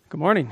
Good morning.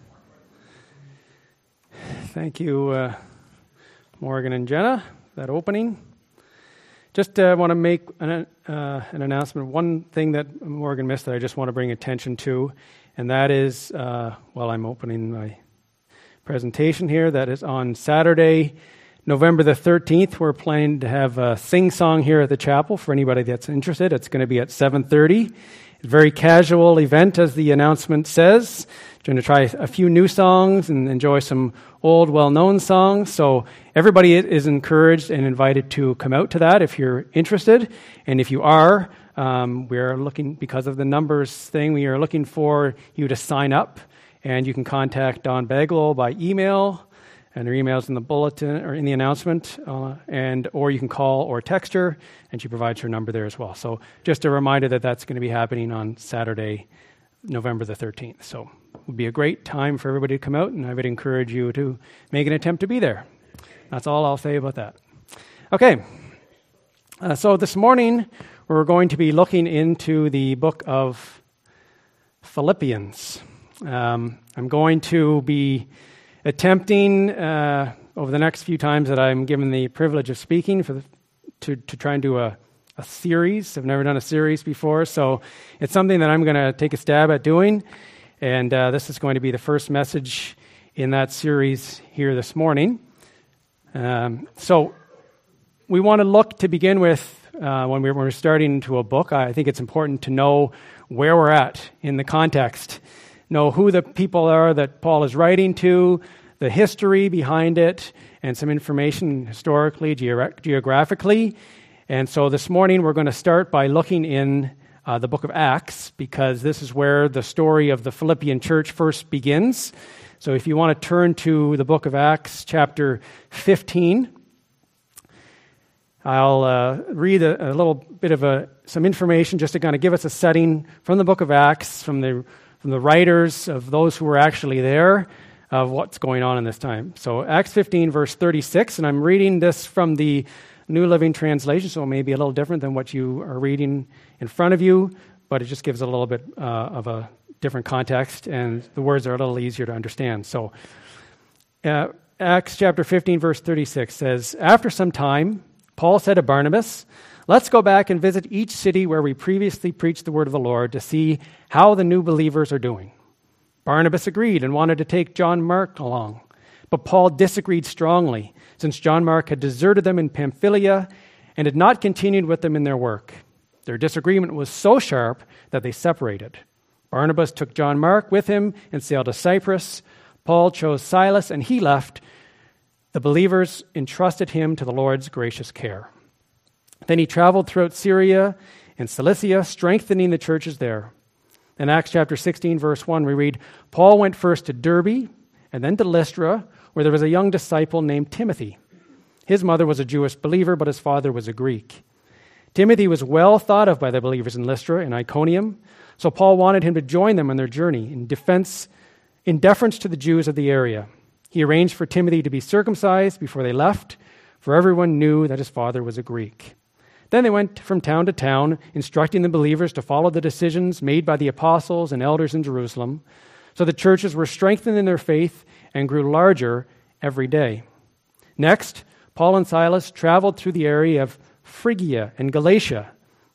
Thank you, Morgan and Jenna, for that opening. Just want to make an announcement. One thing that Morgan missed that I just want to bring attention to, and that is, while I'm opening my presentation here, that is on Saturday, November the 13th, we're planning to have a sing-song here at the chapel for anybody that's interested. It's going to be at 7:30. It's a very casual event, as the announcement says. Going to try a few new songs and enjoy some old, well-known songs. So everybody is encouraged and invited to come out to that if you're interested. And if you are, we're looking, because of the numbers thing, we are looking for you to sign up. And you can contact Don Baglow by email, and her email's in the bulletin or in the announcement, or you can call or text her, and she provides her number there as well. So just a reminder that that's going to be happening on Saturday, November the 13th. So it would be a great time for everybody to come out, and I would encourage you to make an attempt to be there. That's all I'll say about that. Okay, so this morning we're going to be looking into the book of Philippians. I'm going to be attempting over the next few times that I'm given the privilege of speaking to try and do a series. I've never done a series before, so it's something that I'm going to take a stab at doing. And this is going to be the first message in that series here this morning. So we want to look to begin with when we're starting into a book. I think it's important to know where we're at in the context. Know who the people are that Paul is writing to, the history behind it, and some information historically, geographically. And so this morning we're going to start by looking in the book of Acts, because this is where the story of the Philippian church first begins. So if you want to turn to the book of Acts, chapter 15, I'll read a little bit of some information just to kind of give us a setting from the book of Acts, from the writers, of those who were actually there, of what's going on in this time. So Acts 15, verse 36, and I'm reading this from the New Living Translation, so it may be a little different than what you are reading in front of you, but it just gives a little bit of a different context, and the words are a little easier to understand. So Acts chapter 15, verse 36 says, "After some time, Paul said to Barnabas, 'Let's go back and visit each city where we previously preached the word of the Lord to see how the new believers are doing.' Barnabas agreed and wanted to take John Mark along. But Paul disagreed strongly, since John Mark had deserted them in Pamphylia and had not continued with them in their work. Their disagreement was so sharp that they separated. Barnabas took John Mark with him and sailed to Cyprus. Paul chose Silas and he left. The believers entrusted him to the Lord's gracious care. Then he traveled throughout Syria and Cilicia, strengthening the churches there." In Acts chapter 16, verse 1, we read, "Paul went first to Derbe and then to Lystra, where there was a young disciple named Timothy. His mother was a Jewish believer, but his father was a Greek. Timothy was well thought of by the believers in Lystra and Iconium, so Paul wanted him to join them on their journey in deference to the Jews of the area. He arranged for Timothy to be circumcised before they left, for everyone knew that his father was a Greek. Then they went from town to town, instructing the believers to follow the decisions made by the apostles and elders in Jerusalem. So the churches were strengthened in their faith and grew larger every day. Next, Paul and Silas traveled through the area of Phrygia and Galatia,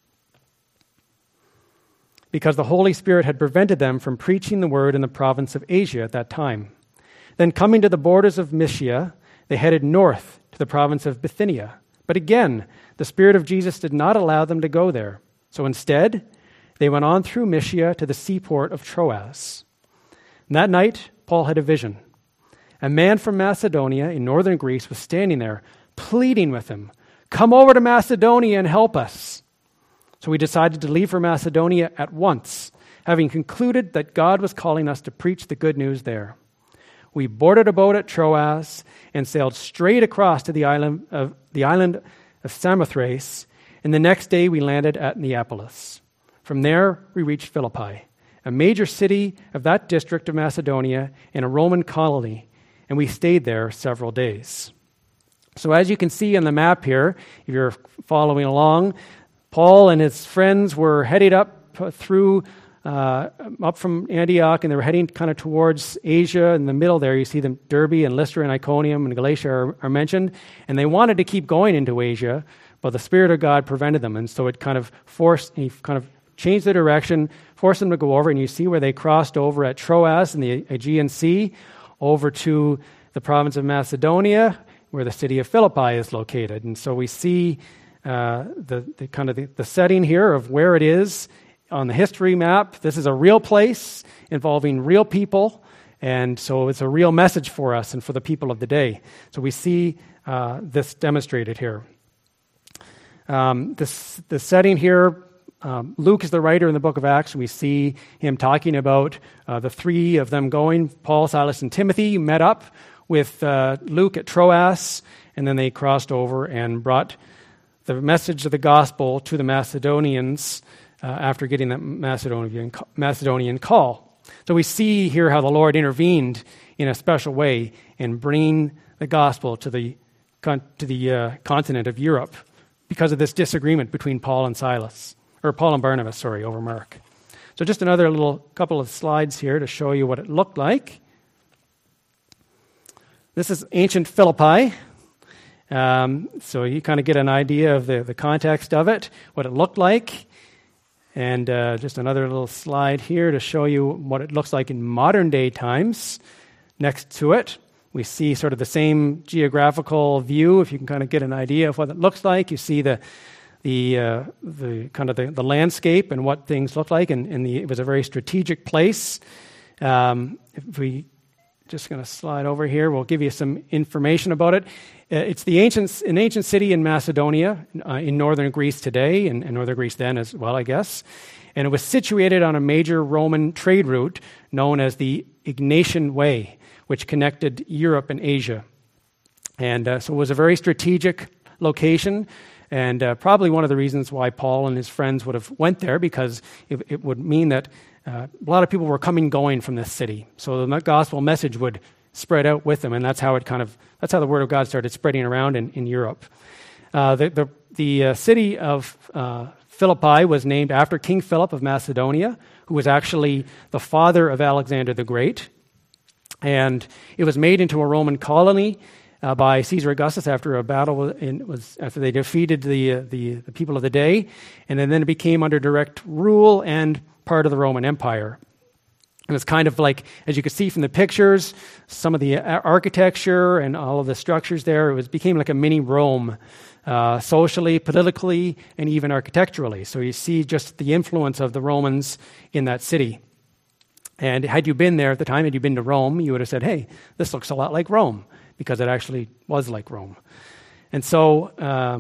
because the Holy Spirit had prevented them from preaching the word in the province of Asia at that time. Then coming to the borders of Mysia, they headed north to the province of Bithynia. But again, the Spirit of Jesus did not allow them to go there. So instead, they went on through Mysia to the seaport of Troas. And that night, Paul had a vision. A man from Macedonia in northern Greece was standing there, pleading with him, 'Come over to Macedonia and help us.' So we decided to leave for Macedonia at once, having concluded that God was calling us to preach the good news there. We boarded a boat at Troas and sailed straight across to the island of Samothrace, and the next day we landed at Neapolis. From there, we reached Philippi, a major city of that district of Macedonia and a Roman colony, and we stayed there several days." So as you can see on the map here, if you're following along, Paul and his friends were headed up through up from Antioch, and they were heading kind of towards Asia. In the middle there, you see them, Derbe and Lystra and Iconium and Galatia are mentioned. And they wanted to keep going into Asia, but the Spirit of God prevented them. And so it kind of changed the direction, forced them to go over. And you see where they crossed over at Troas in the Aegean Sea, over to the province of Macedonia, where the city of Philippi is located. And so we see the setting here of where it is on the history map. This is a real place involving real people, and so it's a real message for us and for the people of the day. So we see this demonstrated here. The setting here, Luke is the writer in the book of Acts. We see him talking about the three of them going. Paul, Silas, and Timothy met up with Luke at Troas, and then they crossed over and brought the message of the gospel to the Macedonians after getting that Macedonian call. So we see here how the Lord intervened in a special way in bringing the gospel to the continent of Europe because of this disagreement between Paul and Barnabas, over Mark. So just another little couple of slides here to show you what it looked like. This is ancient Philippi. So you kind of get an idea of the context of it, what it looked like. And just another little slide here to show you what it looks like in modern day times. Next to it, we see sort of the same geographical view. If you can kind of get an idea of what it looks like, you see the landscape and what things look like. And it was a very strategic place. If we just going to slide over here, we'll give you some information about it. It's an ancient city in Macedonia, in northern Greece today, and northern Greece then as well, I guess. And it was situated on a major Roman trade route known as the Egnatian Way, which connected Europe and Asia. And so it was a very strategic location, and probably one of the reasons why Paul and his friends would have went there, because it would mean that a lot of people were coming and going from this city. So the gospel message would spread out with them, and that's how the word of God started spreading around in Europe. The city of Philippi was named after King Philip of Macedonia, who was actually the father of Alexander the Great. And it was made into a Roman colony by Caesar Augustus after a battle after they defeated the people of the day, and then it became under direct rule and part of the Roman Empire. It was kind of like, as you can see from the pictures, some of the architecture and all of the structures there, became like a mini Rome, socially, politically, and even architecturally. So you see just the influence of the Romans in that city. And had you been there at the time, had you been to Rome, you would have said, hey, this looks a lot like Rome, because it actually was like Rome. And so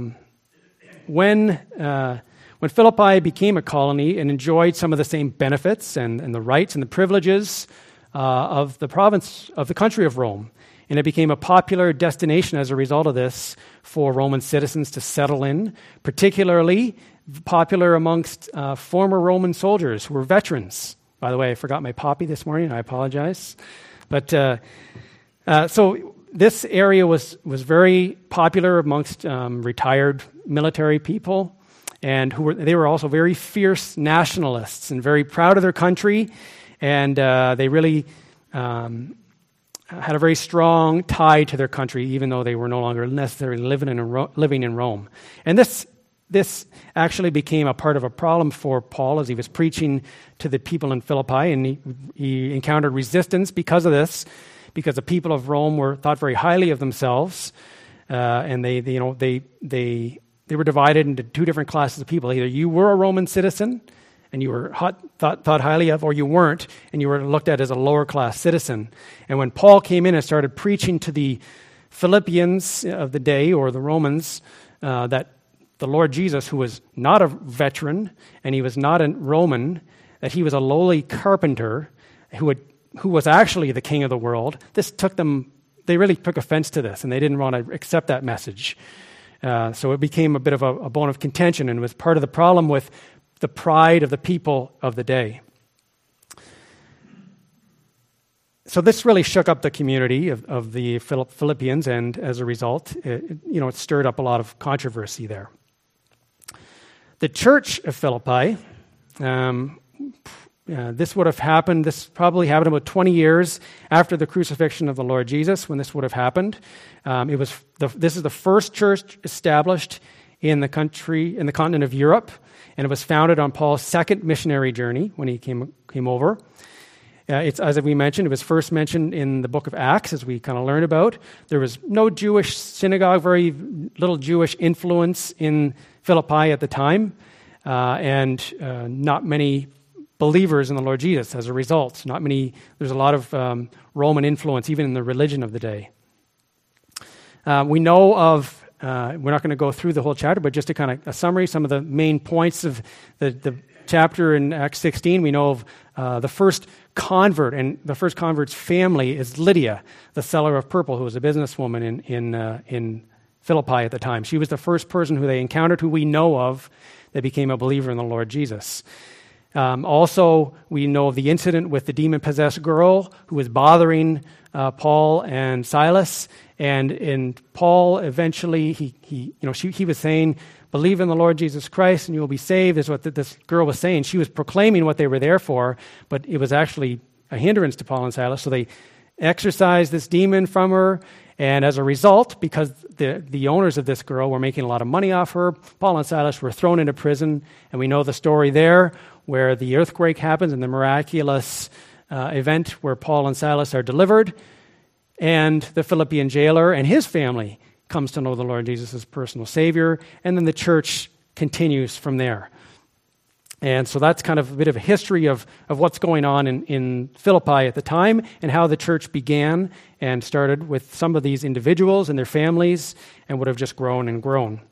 when Philippi became a colony and enjoyed some of the same benefits and the rights and the privileges of the province, of the country of Rome, and it became a popular destination as a result of this for Roman citizens to settle in, particularly popular amongst former Roman soldiers who were veterans. By the way, I forgot my poppy this morning. I apologize. But so this area was very popular amongst retired military people, and they were also very fierce nationalists and very proud of their country, and they really had a very strong tie to their country, even though they were no longer necessarily living in Rome. And this actually became a part of a problem for Paul as he was preaching to the people in Philippi, and he encountered resistance because of this, because the people of Rome thought very highly of themselves, and they were divided into two different classes of people. Either you were a Roman citizen and you were thought highly of, or you weren't, and you were looked at as a lower class citizen. And when Paul came in and started preaching to the Philippians of the day, or the Romans, that the Lord Jesus, who was not a veteran and he was not a Roman, that he was a lowly carpenter who was actually the king of the world, they really took offense to this, and they didn't want to accept that message. So it became a bit of a bone of contention, and was part of the problem with the pride of the people of the day. So this really shook up the community of the Philippians, and as a result, it stirred up a lot of controversy there. The church of Philippi This would have happened, this probably happened about 20 years after the crucifixion of the Lord Jesus when this would have happened. This is the first church established in the continent of Europe, and it was founded on Paul's second missionary journey when he came over. It's, as we mentioned, it was first mentioned in the book of Acts, as we kind of learned about. There was no Jewish synagogue, very little Jewish influence in Philippi at the time, and not many believers in the Lord Jesus as a result. There's a lot of Roman influence, even in the religion of the day. We know of, we're not going to go through the whole chapter, but just to kind of a summary, some of the main points of the chapter in Acts 16, we know of the first convert, and the first convert's family is Lydia, the seller of purple, who was a businesswoman in Philippi at the time. She was the first person who they encountered, who we know of, that became a believer in the Lord Jesus. Also, we know of the incident with the demon-possessed girl who was bothering Paul and Silas, and Paul eventually he was saying, "Believe in the Lord Jesus Christ, and you will be saved." Is what this girl was saying. She was proclaiming what they were there for, but it was actually a hindrance to Paul and Silas. So they exorcised this demon from her, and as a result, because the owners of this girl were making a lot of money off her, Paul and Silas were thrown into prison, and we know the story there, where the earthquake happens and the miraculous event where Paul and Silas are delivered, and the Philippian jailer and his family comes to know the Lord Jesus as personal Savior, and then the church continues from there. And so that's kind of a bit of a history of what's going on in Philippi at the time, and how the church began and started with some of these individuals and their families, and would have just grown and grown.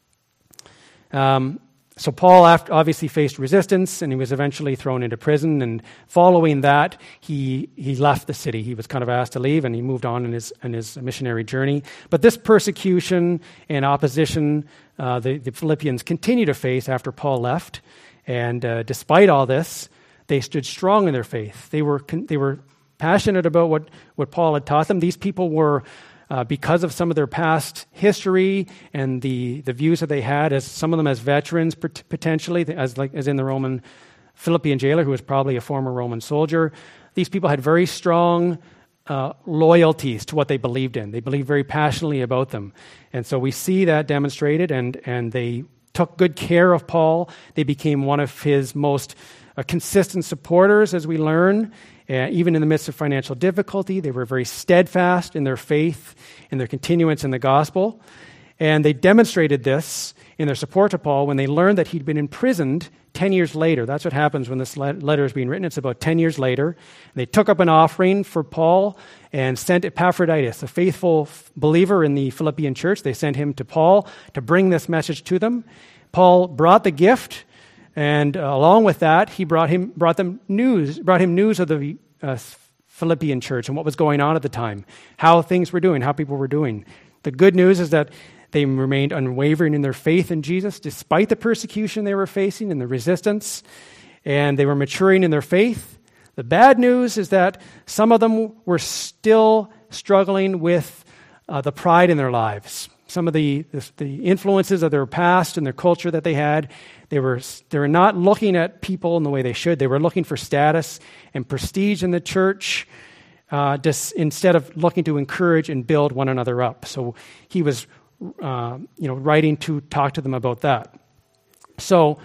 So Paul obviously faced resistance, and he was eventually thrown into prison. And following that, he left the city. He was kind of asked to leave, and he moved on in his missionary journey. But this persecution and opposition, the Philippians continue to face after Paul left. And despite all this, they stood strong in their faith. They were passionate about what Paul had taught them. These people were, because of some of their past history and the views that they had, as some of them as veterans potentially, as in the Roman Philippian jailer, who was probably a former Roman soldier. These people had very strong loyalties to what they believed in. They believed very passionately about them, and so we see that demonstrated. And they took good care of Paul. They became one of his most consistent supporters, as we learn. Even in the midst of financial difficulty, they were very steadfast in their faith and their continuance in the gospel. And they demonstrated this in their support to Paul when they learned that he'd been imprisoned 10 years later. That's what happens when this letter is being written. It's about 10 years later. And they took up an offering for Paul and sent Epaphroditus, a faithful believer in the Philippian church. They sent him to Paul to bring this message to them. Paul brought the gift, and along with that, he brought him news of the Philippian church and what was going on at the time, how things were doing, how people were doing. The good news is that they remained unwavering in their faith in Jesus, despite the persecution they were facing and the resistance, and they were maturing in their faith. The bad news is that some of them were still struggling with the pride in their lives. Some of the influences of their past and their culture that they had, they were not looking at people in the way they should. They were looking for status and prestige in the church, instead of looking to encourage and build one another up. So he was, writing to talk to them about that. So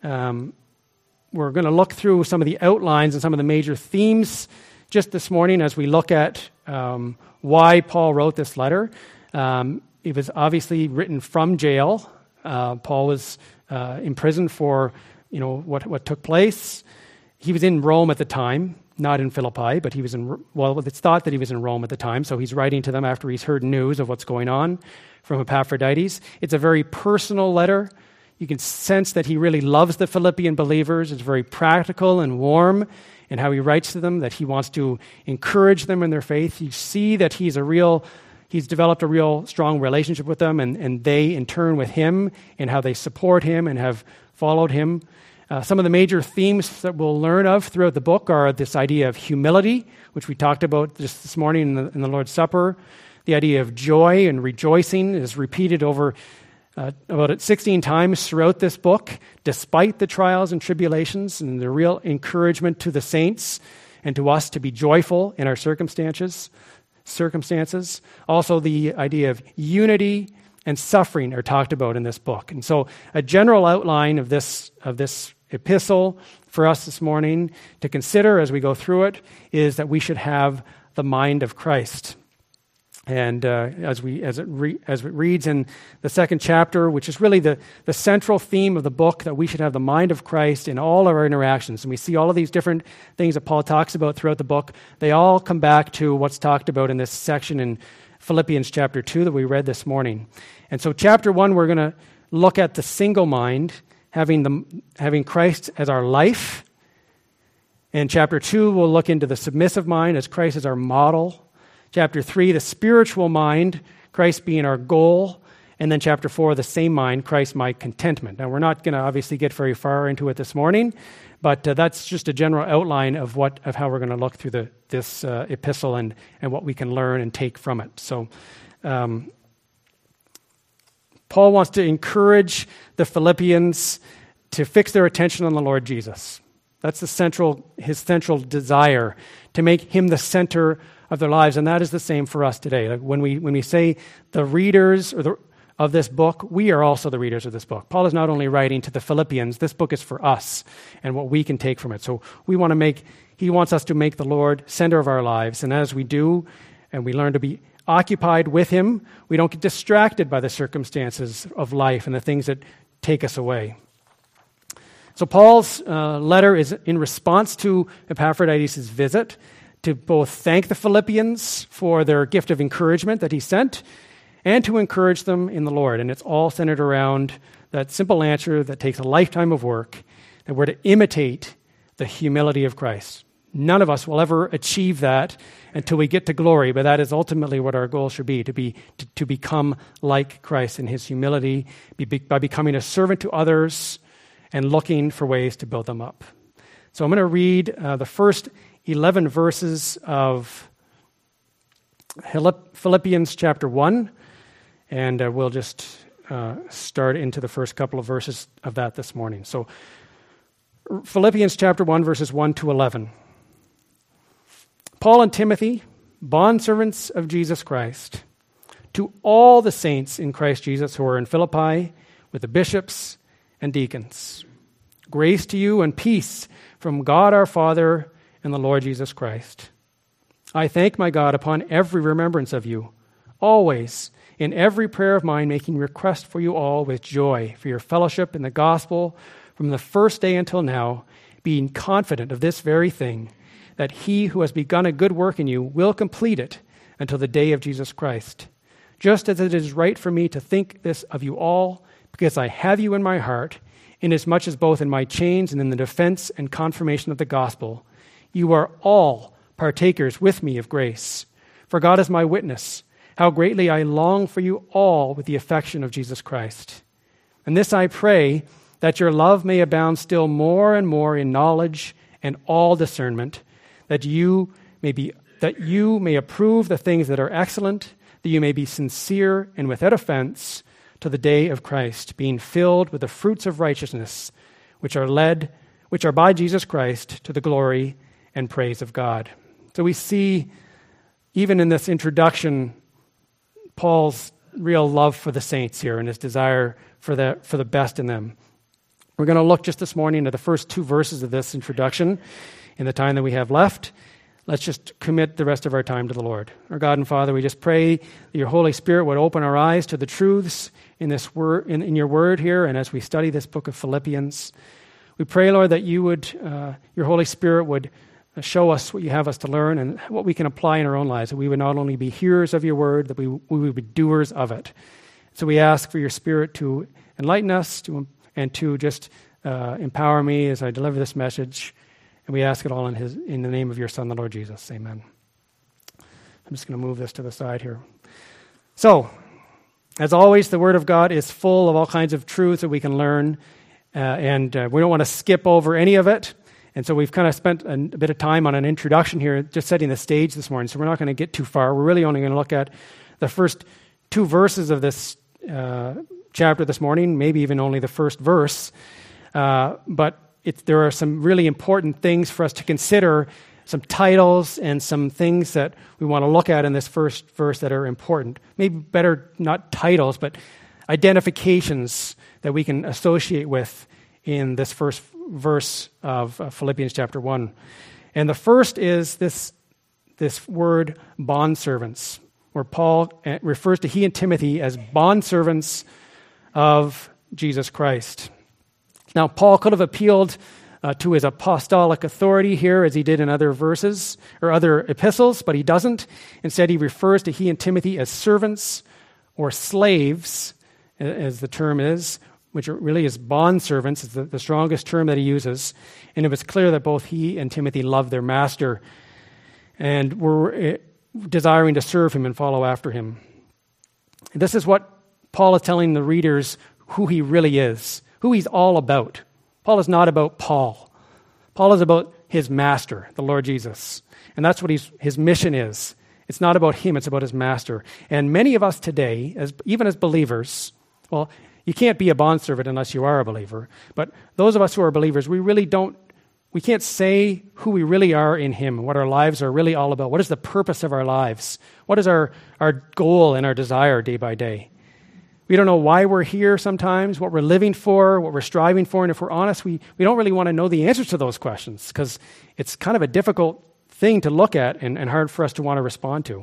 we're going to look through some of the outlines and some of the major themes just this morning as we look at why Paul wrote this letter. It was obviously written from jail. Paul was imprisoned for, what took place. He was in Rome at the time, not in Philippi, but he was it's thought that he was in Rome at the time, so he's writing to them after he's heard news of what's going on from Epaphroditus. It's a very personal letter. You can sense that he really loves the Philippian believers. It's very practical and warm in how he writes to them, that he wants to encourage them in their faith. You see that he's developed a real strong relationship with them, and they, in turn, with him, and how they support him and have followed him. Some of the major themes that we'll learn of throughout the book are this idea of humility, which we talked about just this morning in the Lord's Supper. The idea of joy and rejoicing is repeated over about 16 times throughout this book, despite the trials and tribulations and the real encouragement to the saints and to us to be joyful in our circumstances. Also, the idea of unity and suffering are talked about in this book. And so a general outline of this epistle for us this morning to consider as we go through it is that we should have the mind of Christ. And as it reads in the second chapter, which is really the central theme of the book, that we should have the mind of Christ in all of our interactions. And we see all of these different things that Paul talks about throughout the book. They all come back to what's talked about in this section in Philippians chapter 2 that we read this morning. And so chapter 1, we're going to look at the single mind, having Christ as our life. In chapter 2, we'll look into the submissive mind as Christ as our model. Chapter 3, the spiritual mind, Christ being our goal. And then chapter 4, the same mind, Christ my contentment. Now, we're not going to obviously get very far into it this morning, but that's just a general outline of how we're going to look through this epistle and what we can learn and take from it. So, Paul wants to encourage the Philippians to fix their attention on the Lord Jesus. That's his central desire, to make him the center of their lives, and that is the same for us today. Like when we say the readers of this book, we are also the readers of this book. Paul is not only writing to the Philippians, this book is for us and what we can take from it. So he wants us to make the Lord center of our lives, and as we do, and we learn to be occupied with him, we don't get distracted by the circumstances of life and the things that take us away. So Paul's letter is in response to Epaphroditus' visit, to both thank the Philippians for their gift of encouragement that he sent, and to encourage them in the Lord. And it's all centered around that simple answer that takes a lifetime of work, that we're to imitate the humility of Christ. None of us will ever achieve that until we get to glory, but that is ultimately what our goal should be, to become like Christ in his humility, by becoming a servant to others and looking for ways to build them up. So I'm going to read the first 11 verses of Philippians chapter 1, and we'll just start into the first couple of verses of that this morning. So Philippians chapter 1, verses 1 to 11. Paul and Timothy, bondservants of Jesus Christ, to all the saints in Christ Jesus who are in Philippi, with the bishops and deacons. Grace to you and peace from God our Father and the Lord Jesus Christ. I thank my God upon every remembrance of you, always, in every prayer of mine, making request for you all with joy for your fellowship in the gospel from the first day until now, being confident of this very thing, that he who has begun a good work in you will complete it until the day of Jesus Christ. Just as it is right for me to think this of you all, because I have you in my heart, inasmuch as both in my chains and in the defense and confirmation of the gospel, you are all partakers with me of grace. For God is my witness, how greatly I long for you all with the affection of Jesus Christ. And this I pray, that your love may abound still more and more in knowledge and all discernment, that you may approve the things that are excellent, that you may be sincere and without offense to the day of Christ, being filled with the fruits of righteousness, which are by Jesus Christ to the glory and praise of God. So we see, even in this introduction, Paul's real love for the saints here and his desire for the best in them. We're going to look just this morning at the first 2 verses of this introduction in the time that we have left. Let's just commit the rest of our time to the Lord. Our God and Father, we just pray that your Holy Spirit would open our eyes to the truths in this word, in your word here, and as we study this book of Philippians. We pray, Lord, that you would, your Holy Spirit would show us what you have us to learn and what we can apply in our own lives, that we would not only be hearers of your word, that we would be doers of it. So we ask for your Spirit to enlighten us and to just empower me as I deliver this message. And we ask it all in the name of your Son, the Lord Jesus. Amen. I'm just going to move this to the side here. So, as always, the Word of God is full of all kinds of truths that we can learn, and we don't want to skip over any of it. And so we've kind of spent a bit of time on an introduction here, just setting the stage this morning. So we're not going to get too far. We're really only going to look at the first 2 verses of this chapter this morning, maybe even only the first verse, but there are some really important things for us to consider, some titles and some things that we want to look at in this first verse that are important. Maybe better not titles, but identifications that we can associate with in this first verse of Philippians chapter 1. And the first is this word bondservants, where Paul refers to he and Timothy as bondservants of Jesus Christ. Now, Paul could have appealed to his apostolic authority here, as he did in other verses or other epistles, but he doesn't. Instead, he refers to he and Timothy as servants or slaves, as the term is, which really is bondservants. It's the strongest term that he uses. And it was clear that both he and Timothy loved their master and were desiring to serve him and follow after him. This is what Paul is telling the readers who he really is, who he's all about. Paul is not about Paul. Paul is about his master, the Lord Jesus. And that's what his mission is. It's not about him, it's about his master. And many of us today, even as believers, well, you can't be a bondservant unless you are a believer. But those of us who are believers, we can't say who we really are in him, what our lives are really all about. What is the purpose of our lives? What is our goal and our desire day by day? We don't know why we're here sometimes, what we're living for, what we're striving for. And if we're honest, we don't really want to know the answers to those questions because it's kind of a difficult thing to look at and hard for us to want to respond to.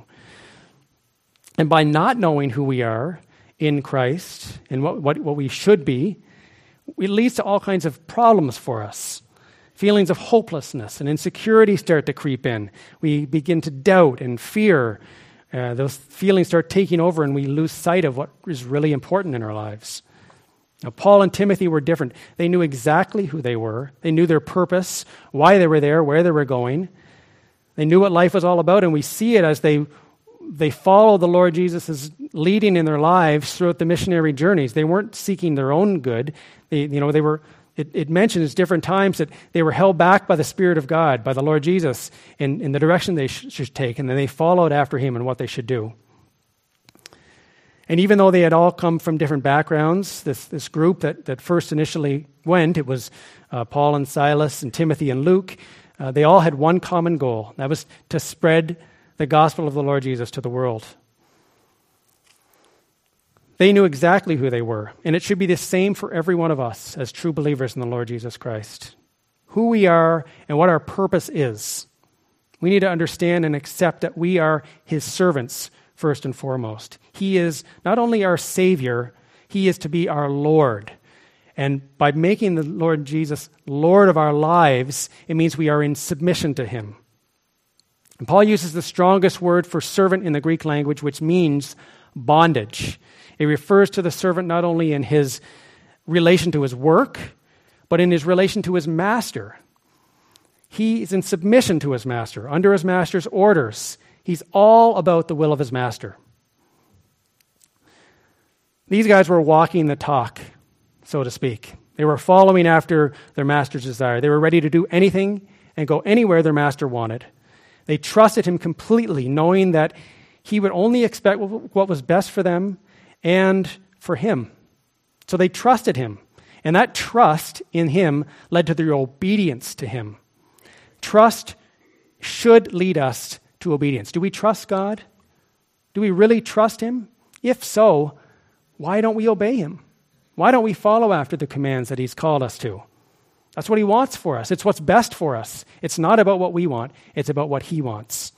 And by not knowing who we are in Christ and what we should be, it leads to all kinds of problems for us. Feelings of hopelessness and insecurity start to creep in. We begin to doubt and fear. Those feelings start taking over and we lose sight of what is really important in our lives. Now, Paul and Timothy were different. They knew exactly who they were. They knew their purpose, why they were there, where they were going. They knew what life was all about, and we see it as they follow the Lord Jesus' leading in their lives throughout the missionary journeys. They weren't seeking their own good. It mentions different times that they were held back by the Spirit of God, by the Lord Jesus, in the direction they should take, and then they followed after him and what they should do. And even though they had all come from different backgrounds, this group that first initially went, it was Paul and Silas and Timothy and Luke, they all had one common goal. That was to spread the gospel of the Lord Jesus to the world. They knew exactly who they were, and it should be the same for every one of us as true believers in the Lord Jesus Christ. Who we are and what our purpose is. We need to understand and accept that we are his servants first and foremost. He is not only our Savior, he is to be our Lord. And by making the Lord Jesus Lord of our lives, it means we are in submission to him. And Paul uses the strongest word for servant in the Greek language, which means bondage. It refers to the servant not only in his relation to his work, but in his relation to his master. He is in submission to his master, under his master's orders. He's all about the will of his master. These guys were walking the talk, so to speak. They were following after their master's desire. They were ready to do anything and go anywhere their master wanted. They trusted him completely, knowing that he would only expect what was best for them and for him. So they trusted him. And that trust in him led to their obedience to him. Trust should lead us to obedience. Do we trust God? Do we really trust him? If so, why don't we obey him? Why don't we follow after the commands that he's called us to? That's what he wants for us. It's what's best for us. It's not about what we want. It's about what he wants.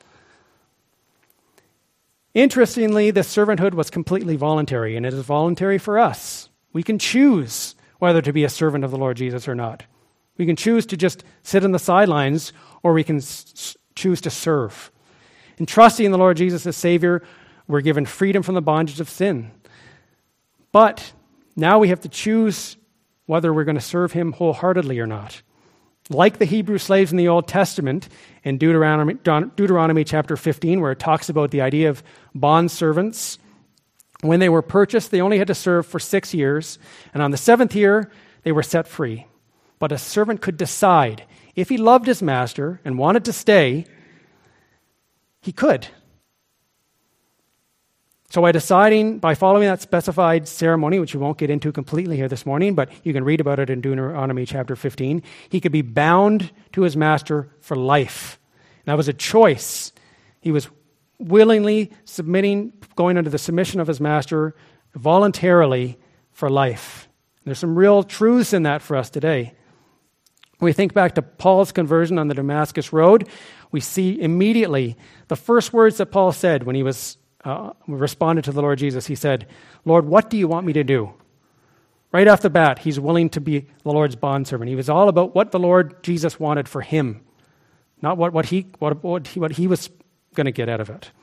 Interestingly, this servanthood was completely voluntary, and it is voluntary for us. We can choose whether to be a servant of the Lord Jesus or not. We can choose to just sit on the sidelines, or we can choose to serve. In trusting in the Lord Jesus as Savior, we're given freedom from the bondage of sin. But now we have to choose whether we're going to serve him wholeheartedly or not. Like the Hebrew slaves in the Old Testament, in Deuteronomy chapter 15, where it talks about the idea of bondservants, when they were purchased, they only had to serve for 6 years, and on the 7th year, they were set free. But a servant could decide, if he loved his master and wanted to stay, he could. So by following that specified ceremony, which we won't get into completely here this morning, but you can read about it in Deuteronomy chapter 15, he could be bound to his master for life. And that was a choice. He was willingly submitting, going under the submission of his master voluntarily for life. There's some real truths in that for us today. When we think back to Paul's conversion on the Damascus Road, we see immediately the first words that Paul said when he responded to the Lord Jesus. He said, "Lord, what do you want me to do?" Right off the bat, he's willing to be the Lord's bondservant. He was all about what the Lord Jesus wanted for him, not what he was going to get out of it.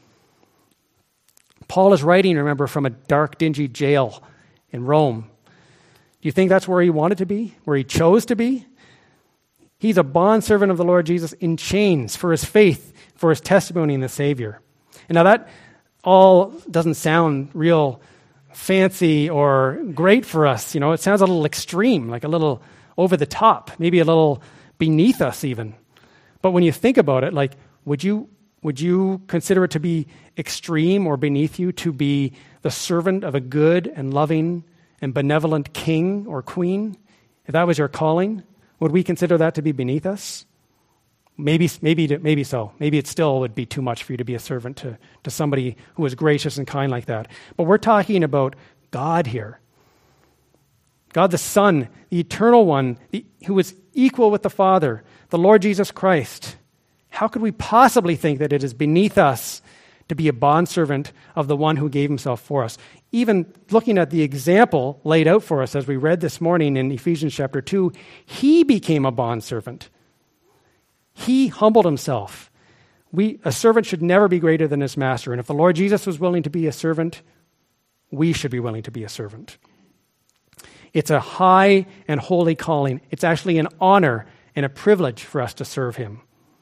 Paul is writing, remember, from a dark, dingy jail in Rome. Do you think that's where he wanted to be, where he chose to be? He's a bondservant of the Lord Jesus in chains for his faith, for his testimony in the Savior. And now that all doesn't sound real fancy or great for us. It sounds a little extreme, like a little over the top, maybe a little beneath us even. But when you think about it, like, would you consider it to be extreme or beneath you to be the servant of a good and loving and benevolent king or queen? If that was your calling, would we consider that to be beneath us? Maybe so. Maybe it still would be too much for you to be a servant to somebody who is gracious and kind like that. But we're talking about God here. God the Son, the eternal one, who is equal with the Father, the Lord Jesus Christ. How could we possibly think that it is beneath us to be a bondservant of the one who gave himself for us? Even looking at the example laid out for us as we read this morning in Ephesians chapter 2, he became a bondservant. He humbled himself. A servant should never be greater than his master. And if the Lord Jesus was willing to be a servant, we should be willing to be a servant. It's a high and holy calling. It's actually an honor and a privilege for us to serve him.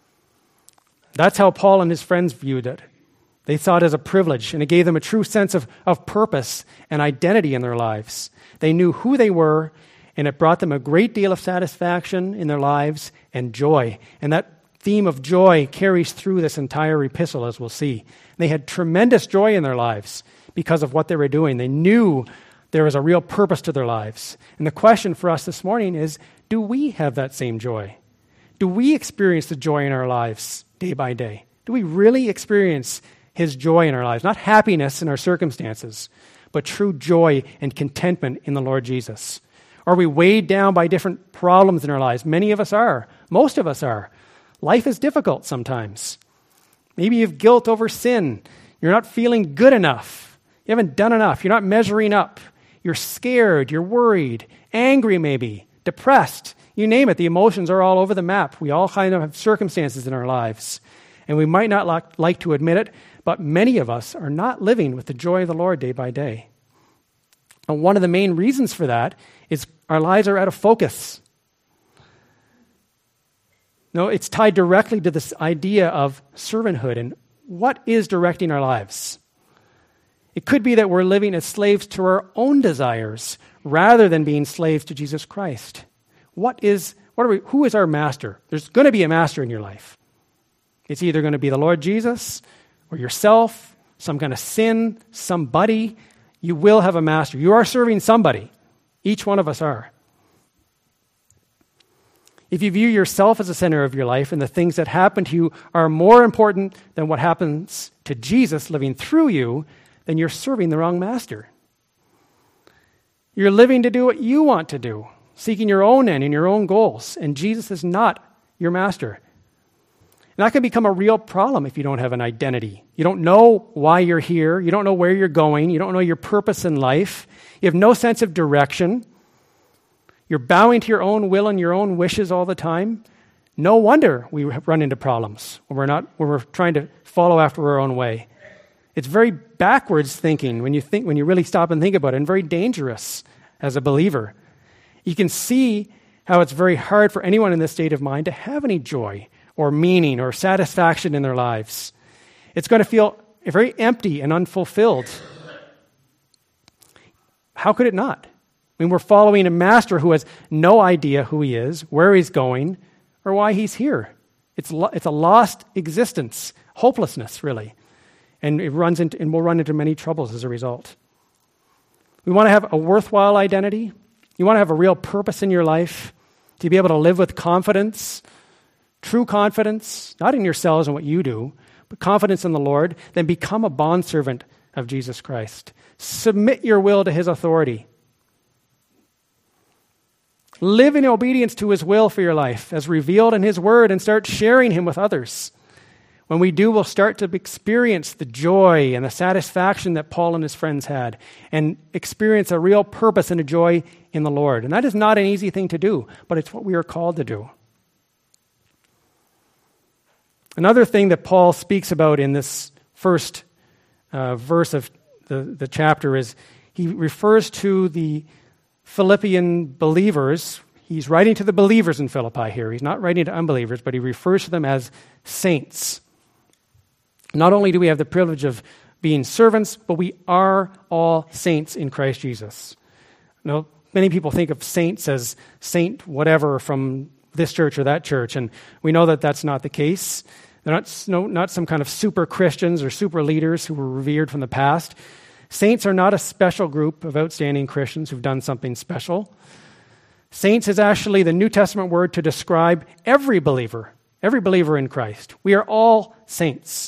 That's how Paul and his friends viewed it. They saw it as a privilege, and it gave them a true sense of purpose and identity in their lives. They knew who they were, and it brought them a great deal of satisfaction in their lives and joy. And that theme of joy carries through this entire epistle, as we'll see. They had tremendous joy in their lives because of what they were doing. They knew there was a real purpose to their lives. And the question for us this morning is, do we have that same joy? Do we experience the joy in our lives day by day? Do we really experience his joy in our lives? Not happiness in our circumstances, but true joy and contentment in the Lord Jesus. Are we weighed down by different problems in our lives? Many of us are. Most of us are. Life is difficult sometimes. Maybe you have guilt over sin. You're not feeling good enough. You haven't done enough. You're not measuring up. You're scared. You're worried. Angry maybe. Depressed. You name it. The emotions are all over the map. We all kind of have circumstances in our lives. And we might not like to admit it, but many of us are not living with the joy of the Lord day by day. And one of the main reasons for that is our lives are out of focus. No, it's tied directly to this idea of servanthood and what is directing our lives. It could be that we're living as slaves to our own desires rather than being slaves to Jesus Christ. Who is our master? There's going to be a master in your life. It's either going to be the Lord Jesus or yourself, some kind of sin, somebody. You will have a master. You are serving somebody. Each one of us are. If you view yourself as the center of your life and the things that happen to you are more important than what happens to Jesus living through you, then you're serving the wrong master. You're living to do what you want to do, seeking your own end and your own goals, and Jesus is not your master. And that can become a real problem if you don't have an identity. You don't know why you're here. You don't know where you're going. You don't know your purpose in life. You have no sense of direction. You're bowing to your own will and your own wishes all the time. No wonder we run into problems when we're trying to follow after our own way. It's very backwards thinking when you really stop and think about it, and very dangerous as a believer. You can see how it's very hard for anyone in this state of mind to have any joy or meaning or satisfaction in their lives. It's going to feel very empty and unfulfilled. How could it not? I mean, we're following a master who has no idea who he is, where he's going, or why he's here. It's a lost existence, hopelessness, really. and we'll run into many troubles as a result. We want to have a worthwhile identity. You want to have a real purpose in your life, to be able to live with confidence, true confidence, not in yourselves and what you do, but confidence in the Lord. Then become a bondservant of Jesus Christ. Submit your will to his authority. Live in obedience to his will for your life as revealed in his word, and start sharing him with others. When we do, we'll start to experience the joy and the satisfaction that Paul and his friends had, and experience a real purpose and a joy in the Lord. And that is not an easy thing to do, but it's what we are called to do. Another thing that Paul speaks about in this first verse of the chapter is he refers to the Philippian believers. He's writing to the believers in Philippi here. He's not writing to unbelievers, but he refers to them as saints. Not only do we have the privilege of being servants, but we are all saints in Christ Jesus. Now, many people think of saints as saint whatever from this church or that church, and we know that that's not the case. They're not some kind of super Christians or super leaders who were revered from the past. Saints are not a special group of outstanding Christians who've done something special. Saints is actually the New Testament word to describe every believer in Christ. We are all saints.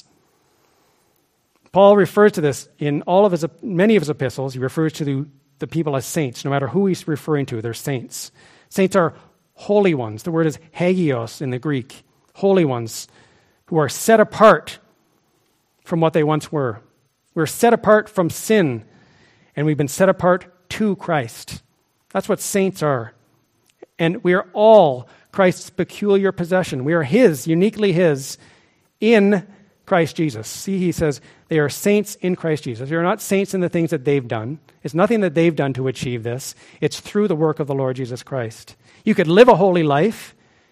Paul refers to this in many of his epistles. He refers to the people as saints. No matter who he's referring to, they're saints. Saints are holy ones. The word is hagios in the Greek. Holy ones who are set apart from what they once were. We're set apart from sin, and we've been set apart to Christ. That's what saints are. And we are all Christ's peculiar possession. We are his, uniquely his, in Christ Jesus. See, he says they are saints in Christ Jesus. They are not saints in the things that they've done. It's nothing that they've done to achieve this. It's through the work of the Lord Jesus Christ. You could live a holy life.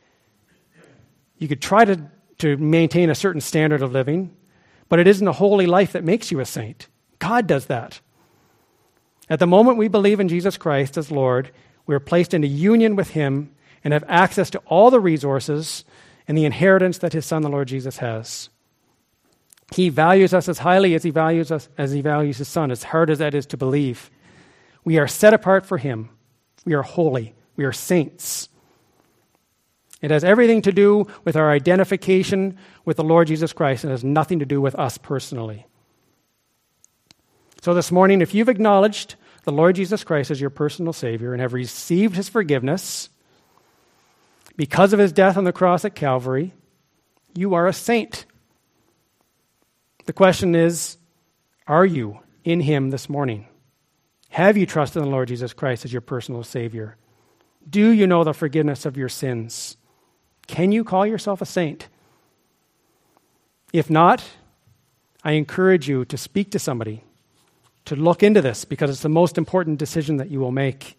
You could try to maintain a certain standard of living, but it isn't a holy life that makes you a saint. God does that. At the moment we believe in Jesus Christ as Lord, we are placed into union with him and have access to all the resources and the inheritance that his Son, the Lord Jesus, has. He values us as highly as he values his Son, as hard as that is to believe. We are set apart for him. We are holy. We are saints. It has everything to do with our identification with the Lord Jesus Christ, and has nothing to do with us personally. So this morning, if you've acknowledged the Lord Jesus Christ as your personal Savior and have received his forgiveness because of his death on the cross at Calvary, you are a saint. The question is, are you in him this morning? Have you trusted in the Lord Jesus Christ as your personal Savior? Do you know the forgiveness of your sins? Can you call yourself a saint? If not, I encourage you to speak to somebody, to look into this, because it's the most important decision that you will make.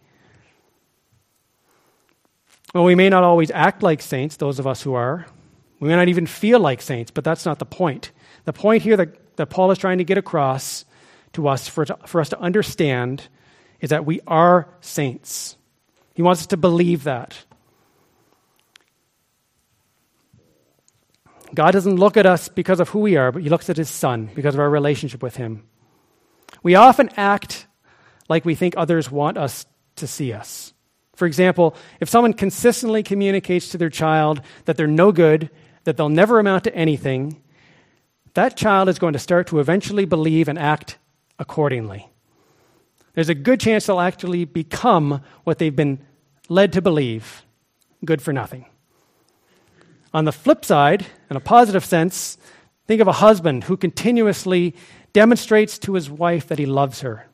Well, we may not always act like saints, those of us who are. We may not even feel like saints, but that's not the point. The point here that Paul is trying to get across to us, for us to understand, is that we are saints. He wants us to believe that. God doesn't look at us because of who we are, but he looks at his Son because of our relationship with him. We often act like we think others want us to see us. For example, if someone consistently communicates to their child that they're no good, that they'll never amount to anything, that child is going to start to eventually believe and act accordingly. There's a good chance they'll actually become what they've been led to believe, good for nothing. On the flip side, in a positive sense, think of a husband who continuously demonstrates to his wife that he loves her.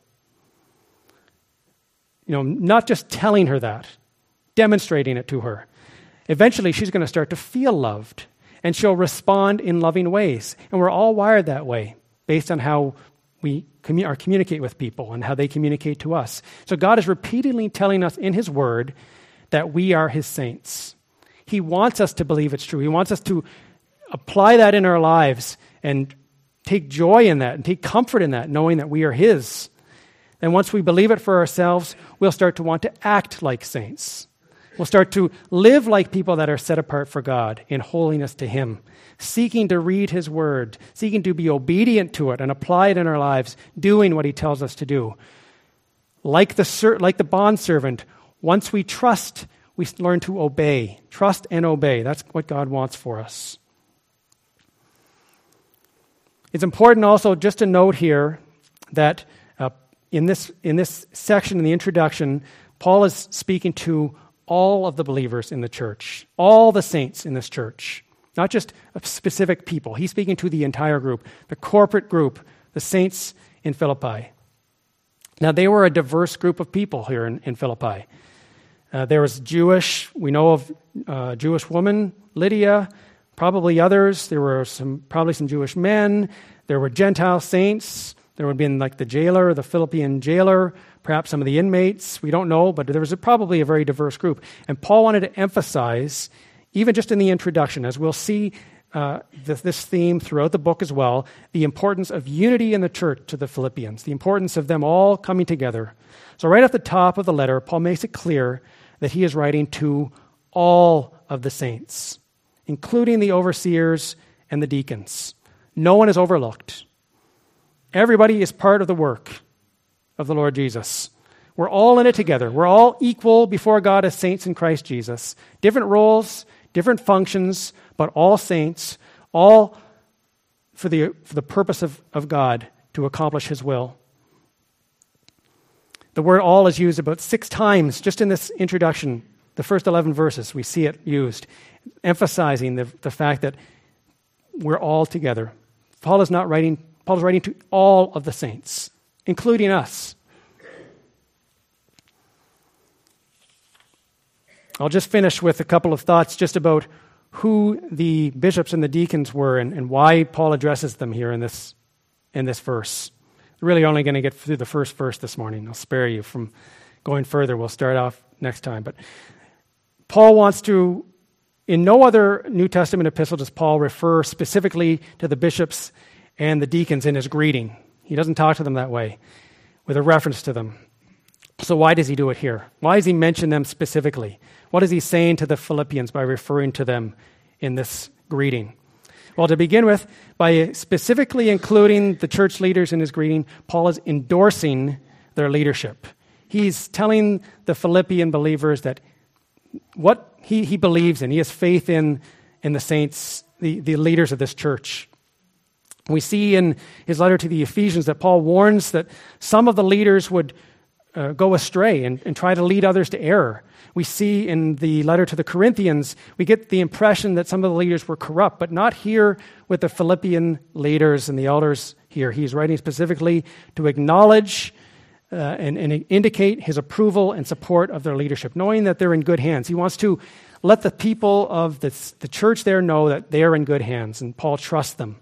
Not just telling her that, demonstrating it to her. Eventually, she's going to start to feel loved, and she'll respond in loving ways. And we're all wired that way, based on how we communicate with people and how they communicate to us. So God is repeatedly telling us in his word that we are his saints. He wants us to believe it's true. He wants us to apply that in our lives and take joy in that and take comfort in that, knowing that we are his. And once we believe it for ourselves, we'll start to want to act like saints. We'll start to live like people that are set apart for God in holiness to Him, seeking to read His Word, seeking to be obedient to it and apply it in our lives, doing what He tells us to do. Like the bondservant, once we trust, we learn to obey. Trust and obey. That's what God wants for us. It's important also just to note here that in this section, in the introduction, Paul is speaking to all of the believers in the church, all the saints in this church, not just specific people. He's speaking to the entire group, the corporate group, the saints in Philippi. Now, they were a diverse group of people here in Philippi. There was Jewish, we know of a Jewish woman, Lydia, probably others. There were probably some Jewish men. There were Gentile saints. There would have been like the jailer, the Philippian jailer, perhaps some of the inmates. We don't know, but there was probably a very diverse group. And Paul wanted to emphasize, even just in the introduction, as we'll see this theme throughout the book as well, the importance of unity in the church to the Philippians, the importance of them all coming together. So right at the top of the letter, Paul makes it clear that he is writing to all of the saints, including the overseers and the deacons. No one is overlooked. Everybody is part of the work of the Lord Jesus. We're all in it together. We're all equal before God as saints in Christ Jesus. Different roles, different functions, but all saints, all for the purpose of God to accomplish His will. The word all is used about 6 times just in this introduction. The first 11 verses, we see it used, emphasizing the fact that we're all together. Paul is writing to all of the saints, including us. I'll just finish with a couple of thoughts just about who the bishops and the deacons were and why Paul addresses them here in this verse. We're really only going to get through the first verse this morning. I'll spare you from going further. We'll start off next time. But Paul wants to, in no other New Testament epistle does Paul refer specifically to the bishops and the deacons in his greeting. He doesn't talk to them that way, with a reference to them. So why does he do it here? Why does he mention them specifically? What is he saying to the Philippians by referring to them in this greeting? Well, to begin with, by specifically including the church leaders in his greeting, Paul is endorsing their leadership. He's telling the Philippian believers that what he believes in, he has faith in the saints, the leaders of this church. We see in his letter to the Ephesians that Paul warns that some of the leaders would go astray and try to lead others to error. We see in the letter to the Corinthians, we get the impression that some of the leaders were corrupt, but not here with the Philippian leaders and the elders here. He's writing specifically to acknowledge and indicate his approval and support of their leadership, knowing that they're in good hands. He wants to let the people of the church there know that they are in good hands, and Paul trusts them.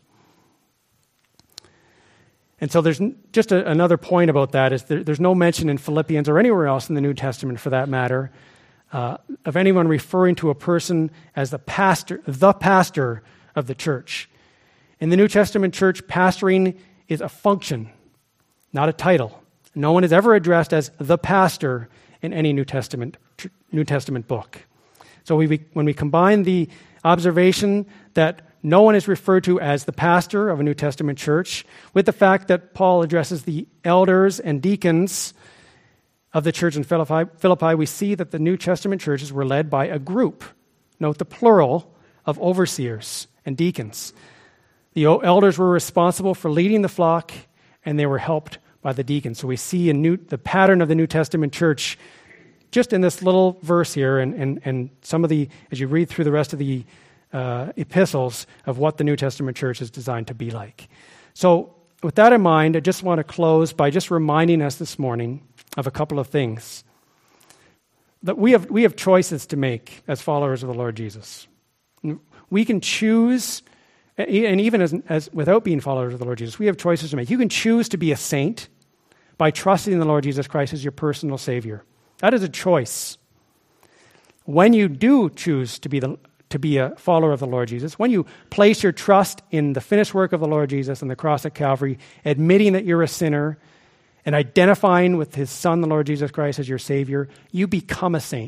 And so there's just another point about that is there's no mention in Philippians or anywhere else in the New Testament, for that matter, of anyone referring to a person as the pastor of the church. In the New Testament church, pastoring is a function, not a title. No one is ever addressed as the pastor in any New Testament book. So when we combine the observation that no one is referred to as the pastor of a New Testament church with the fact that Paul addresses the elders and deacons of the church in Philippi, we see that the New Testament churches were led by a group. Note the plural of overseers and deacons. The elders were responsible for leading the flock, and they were helped by the deacons. So we see the pattern of the New Testament church just in this little verse here, and some of the, as you read through the rest of the epistles, of what the New Testament church is designed to be like. So with that in mind, I just want to close by just reminding us this morning of a couple of things. That we have choices to make as followers of the Lord Jesus. We can choose, and even as without being followers of the Lord Jesus, we have choices to make. You can choose to be a saint by trusting in the Lord Jesus Christ as your personal Savior. That is a choice. When you do choose to be a follower of the Lord Jesus, when you place your trust in the finished work of the Lord Jesus on the cross at Calvary, admitting that you're a sinner and identifying with his Son, the Lord Jesus Christ, as your Savior, you become a saint.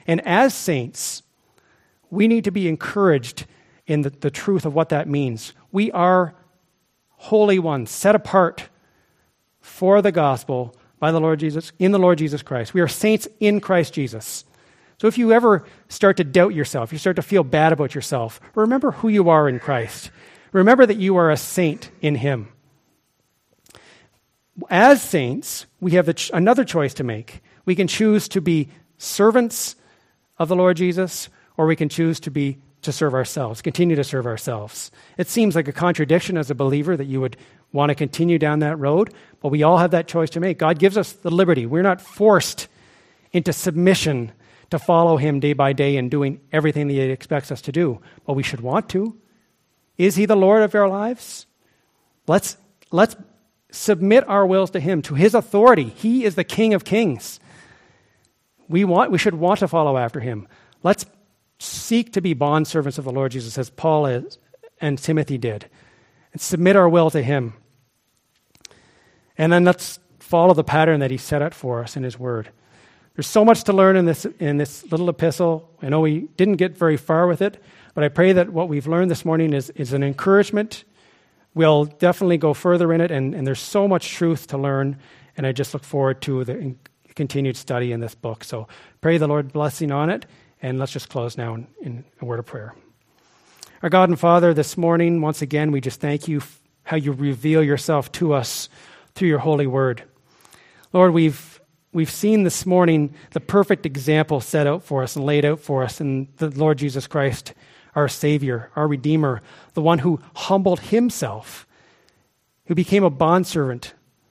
And as saints, we need to be encouraged in the truth of what that means. We are holy ones, set apart for the gospel by the Lord Jesus, in the Lord Jesus Christ. We are saints in Christ Jesus. So if you ever start to doubt yourself, you start to feel bad about yourself, remember who you are in Christ. Remember that you are a saint in Him. As saints, we have another choice to make. We can choose to be servants of the Lord Jesus, or we can choose to serve ourselves, continue to serve ourselves. It seems like a contradiction as a believer that you would want to continue down that road, but we all have that choice to make. God gives us the liberty. We're not forced into submission to follow Him day by day and doing everything that He expects us to do, but we should want to. Is He the Lord of our lives? Let's submit our wills to Him, to His authority. He is the King of Kings. We should want to follow after Him. Let's seek to be bondservants of the Lord Jesus, as Paul is and Timothy did, and submit our will to Him. And then let's follow the pattern that He set out for us in His Word. There's so much to learn in this little epistle. I know we didn't get very far with it, but I pray that what we've learned this morning is an encouragement. We'll definitely go further in it, and there's so much truth to learn, and I just look forward to the continued study in this book. So pray the Lord's blessing on it, and let's just close now in a word of prayer. Our God and Father, this morning, once again, we just thank You how You reveal Yourself to us through Your holy word. Lord, we've seen this morning the perfect example set out for us and laid out for us in the Lord Jesus Christ, our Savior, our Redeemer, the one who humbled Himself, who became a bondservant,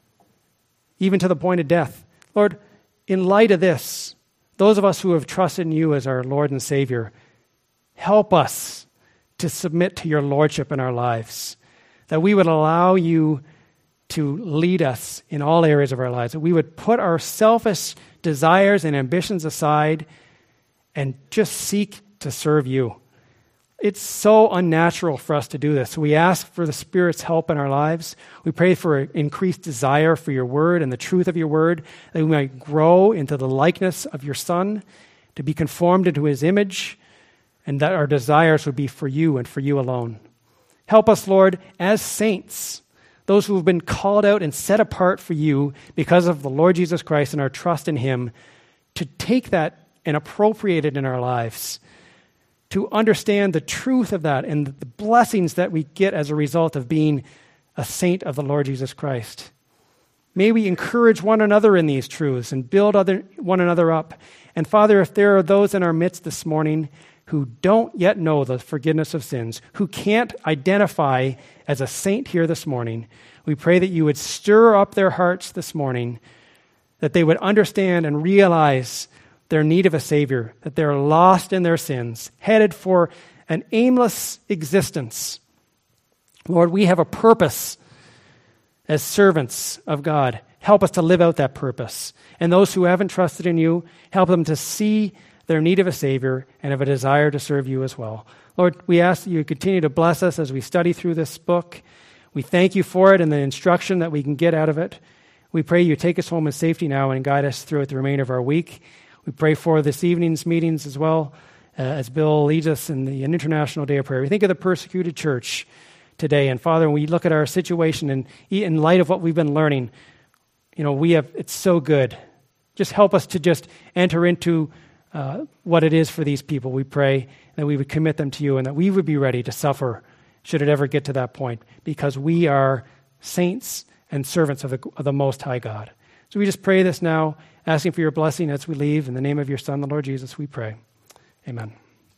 even to the point of death. Lord, in light of this, those of us who have trusted in You as our Lord and Savior, help us to submit to Your Lordship in our lives, that we would allow You to lead us in all areas of our lives, that we would put our selfish desires and ambitions aside and just seek to serve You. It's so unnatural for us to do this. So we ask for the Spirit's help in our lives. We pray for an increased desire for Your word and the truth of Your word, that we might grow into the likeness of Your Son, to be conformed into His image, and that our desires would be for You and for You alone. Help us, Lord, as saints, those who have been called out and set apart for You because of the Lord Jesus Christ and our trust in Him, to take that and appropriate it in our lives, to understand the truth of that and the blessings that we get as a result of being a saint of the Lord Jesus Christ. May we encourage one another in these truths and build one another up. And Father, if there are those in our midst this morning who don't yet know the forgiveness of sins, who can't identify as a saint here this morning, we pray that You would stir up their hearts this morning, that they would understand and realize their need of a Savior, that they're lost in their sins, headed for an aimless existence. Lord, we have a purpose as servants of God. Help us to live out that purpose. And those who haven't trusted in You, help them to see their need of a Savior and have a desire to serve You as well. Lord, we ask that You continue to bless us as we study through this book. We thank You for it and the instruction that we can get out of it. We pray You take us home in safety now and guide us throughout the remainder of our week. We pray for this evening's meetings as well, as Bill leads us in the International Day of Prayer. We think of the persecuted church today. And Father, when we look at our situation and in light of what we've been learning, it's so good. Just help us to just enter into what it is for these people. We pray that we would commit them to You and that we would be ready to suffer should it ever get to that point, because we are saints and servants of the Most High God. So we just pray this now, asking for Your blessing as we leave. In the name of Your Son, the Lord Jesus, we pray. Amen.